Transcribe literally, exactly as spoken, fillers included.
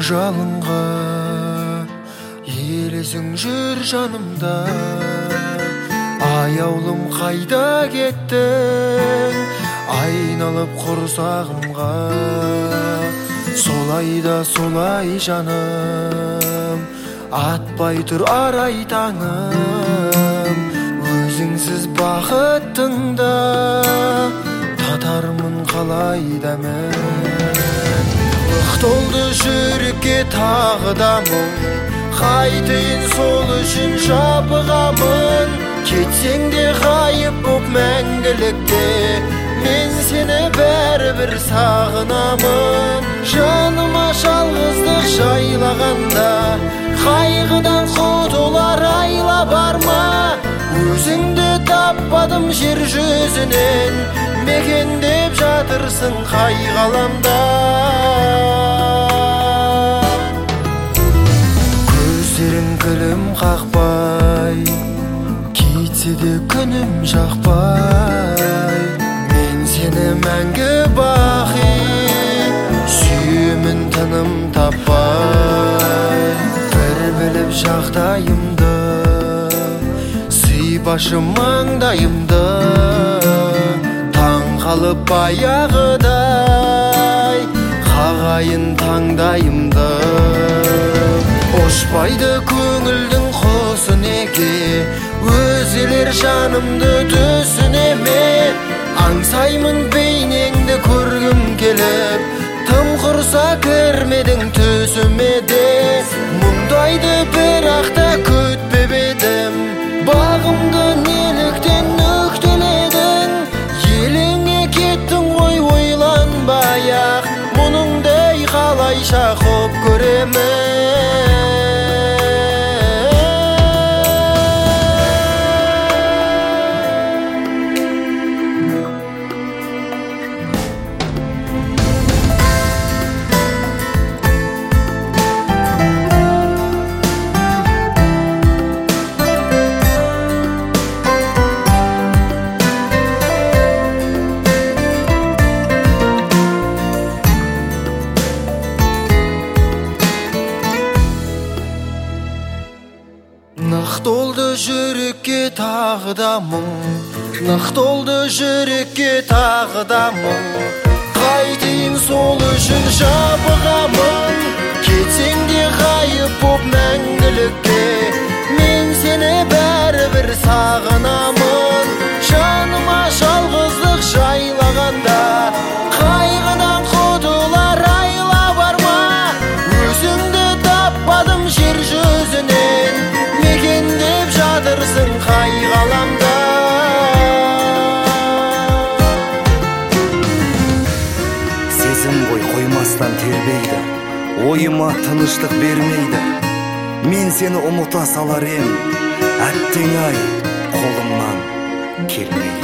жалынға елесің жүр жанымда. Аяулым қайда кеттің, айналып құрсағымға. Солай да солай жаным, атпай тұр арай таңым. Өзіңсіз бақыттыңда татармын қалайда мен. Ық толды жүрекке тағы да мұң, қайтейін сол үшін жабығамын. Кетсең де ғайып боп мәңгілікте, мен сені бәрібір сағынамын. Жаныма жалғыздық жайлағанда, қайғыдан құтылар айла бар ма? Өзіңді таппадым жер жүзінен, мекендеп жатырсың қай ғаламда. Көздерің күлім қақпай, кетсе де күнім жақпай. Мен сені мәңгі бақи, сүйемін тыным таппай. Бір біліп жағдайымды, сыйбашы маңдайымды. Таң қалып баяғыдай, қағайын таңдайымды. Ошпайды көңілдің қосы неге, өзгелер жанымды түсінеме. Аңсаймын бейнеңді көргім келіп, тым құрса кірмедің түсіме де. Мұндайды бірақ та күтпеп едім, бағымды неліктен нүктеледің. Еліңе кеттің ғой ойланбай-ақ, мұныңдай қалайша құп көремін. Нық толды жүрекке тағы да мұң, нық толды жүрекке тағы да мұң. Қайтейін сол үшін жабығамын. Кетсең де ғайып боп мәңгілікке, мен сені бәрібір сағынамын. Жаныма жалғыздық жайлағанда, қайғыдан құтылар айла бар ма? Өзіңді таппадым жер жүзінен, мекендеп жатырсың қай ғаламда. Сезім ғой қоймастан тербейді, ойыма тыныштық бермейді. Мен сені ұмыта салар ем, әттең ай қолымнан келмейді.